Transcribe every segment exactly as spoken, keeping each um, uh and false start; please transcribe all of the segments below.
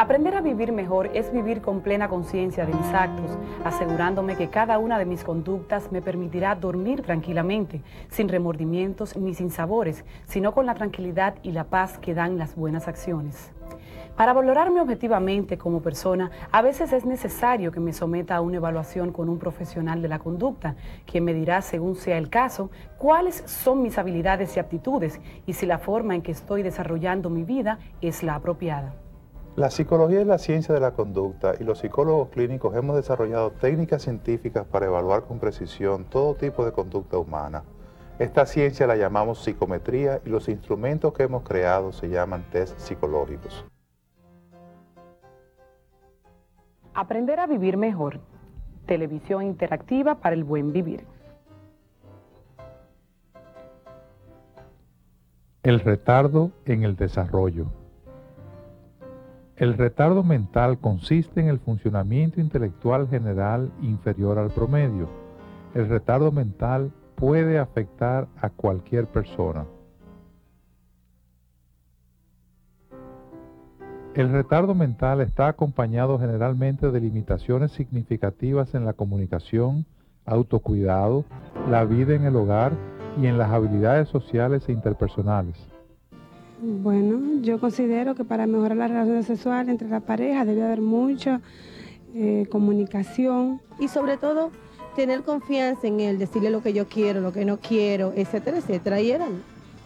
Aprender a vivir mejor es vivir con plena conciencia de mis actos, asegurándome que cada una de mis conductas me permitirá dormir tranquilamente, sin remordimientos ni sinsabores, sino con la tranquilidad y la paz que dan las buenas acciones. Para valorarme objetivamente como persona, a veces es necesario que me someta a una evaluación con un profesional de la conducta, quien me dirá, según sea el caso, cuáles son mis habilidades y aptitudes y si la forma en que estoy desarrollando mi vida es la apropiada. La psicología es la ciencia de la conducta y los psicólogos clínicos hemos desarrollado técnicas científicas para evaluar con precisión todo tipo de conducta humana. Esta ciencia la llamamos psicometría y los instrumentos que hemos creado se llaman test psicológicos. Aprender a vivir mejor. Televisión interactiva para el buen vivir. El retardo en el desarrollo. El retardo mental consiste en el funcionamiento intelectual general inferior al promedio. El retardo mental puede afectar a cualquier persona. El retardo mental está acompañado generalmente de limitaciones significativas en la comunicación, autocuidado, la vida en el hogar y en las habilidades sociales e interpersonales. Bueno, yo considero que para mejorar las relaciones sexuales entre la pareja debe haber mucha eh, comunicación. Y sobre todo, tener confianza en él, decirle lo que yo quiero, lo que no quiero, etcétera, etcétera. Y eran.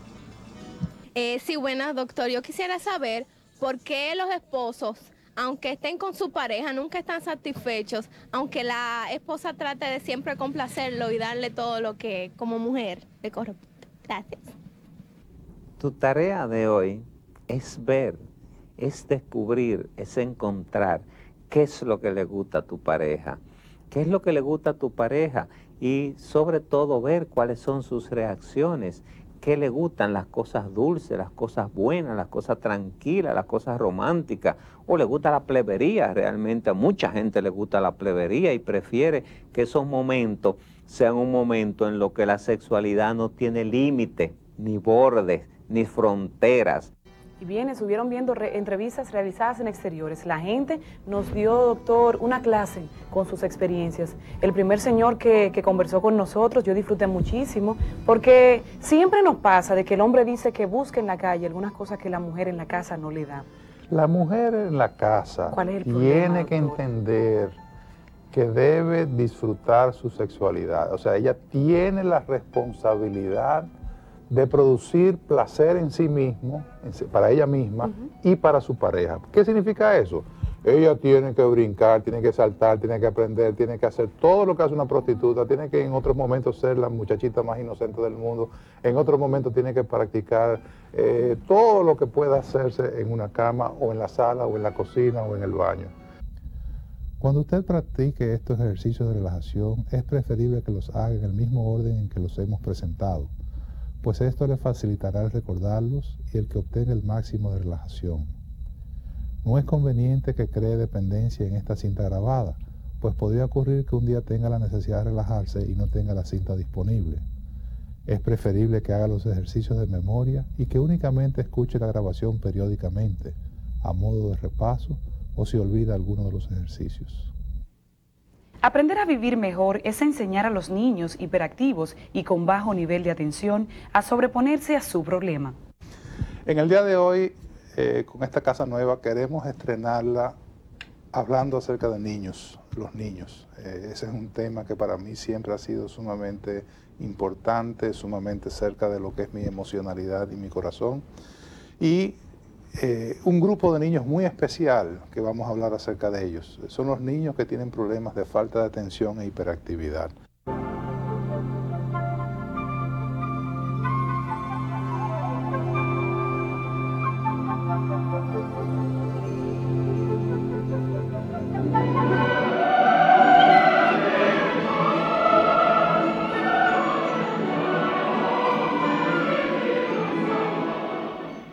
Eh, sí, buenas, doctor. Yo quisiera saber por qué los esposos, aunque estén con su pareja, nunca están satisfechos, aunque la esposa trate de siempre complacerlo y darle todo lo que como mujer le corresponde. Gracias. Tu tarea de hoy es ver, es descubrir, es encontrar qué es lo que le gusta a tu pareja, qué es lo que le gusta a tu pareja y sobre todo ver cuáles son sus reacciones, qué le gustan, las cosas dulces, las cosas buenas, las cosas tranquilas, las cosas románticas, o le gusta la plebería. Realmente a mucha gente le gusta la plebería y prefiere que esos momentos sean un momento en lo que la sexualidad no tiene límite, ni bordes, ni fronteras. Y bien, estuvieron viendo re entrevistas realizadas en exteriores. La gente nos dio, doctor, una clase con sus experiencias. El primer señor que, que conversó con nosotros, yo disfruté muchísimo, porque siempre nos pasa de que el hombre dice que busca en la calle algunas cosas que la mujer en la casa no le da. La mujer en la casa ¿Cuál es el tiene problema, que doctor? entender que debe disfrutar su sexualidad. O sea, ella tiene la responsabilidad de producir placer en sí mismo, para ella misma, uh-huh, y para su pareja. ¿Qué significa eso? Ella tiene que brincar, tiene que saltar, tiene que aprender, tiene que hacer todo lo que hace una prostituta, tiene que en otros momentos ser la muchachita más inocente del mundo, en otros momentos tiene que practicar eh, todo lo que pueda hacerse en una cama o en la sala o en la cocina o en el baño. Cuando usted practique estos ejercicios de relajación, es preferible que los haga en el mismo orden en que los hemos presentado, pues esto le facilitará el recordarlos y el que obtenga el máximo de relajación. No es conveniente que cree dependencia en esta cinta grabada, pues podría ocurrir que un día tenga la necesidad de relajarse y no tenga la cinta disponible. Es preferible que haga los ejercicios de memoria y que únicamente escuche la grabación periódicamente, a modo de repaso o si olvida alguno de los ejercicios. Aprender a vivir mejor es enseñar a los niños hiperactivos y con bajo nivel de atención a sobreponerse a su problema. En el día de hoy, eh, con esta casa nueva, queremos estrenarla hablando acerca de niños, los niños. Eh, ese es un tema que para mí siempre ha sido sumamente importante, sumamente cerca de lo que es mi emocionalidad y mi corazón. Y Eh, un grupo de niños muy especial que vamos a hablar acerca de ellos. Son los niños que tienen problemas de falta de atención e hiperactividad.